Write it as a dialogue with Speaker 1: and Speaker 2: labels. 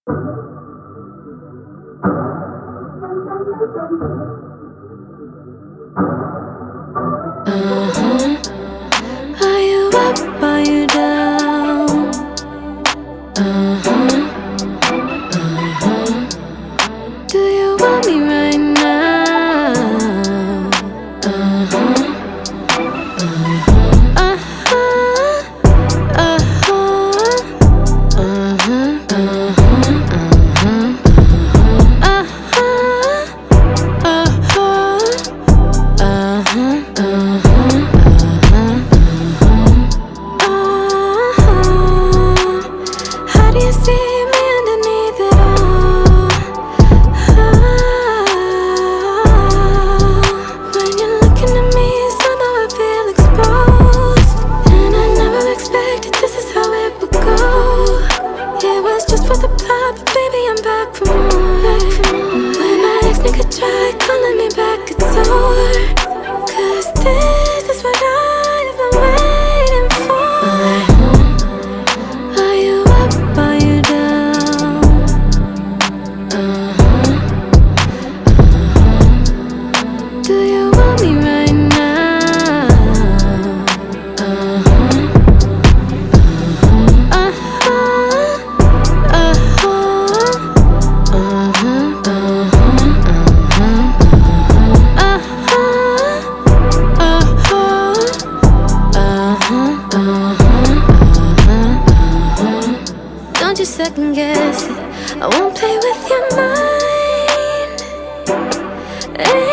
Speaker 1: Are you up? Are you down? Do you want me right now? How do you see me underneath it all? When you're looking at me, somehow I feel exposed, and I never expected this is how it would go. It was just for the plot, but baby, I'm back for more. When my ex-nigga tried calling me back, it's over, 'cause this is what I've been waiting for. Are you up? Are you down? Do you want me right now? Don't you second guess it, I won't play with your mind.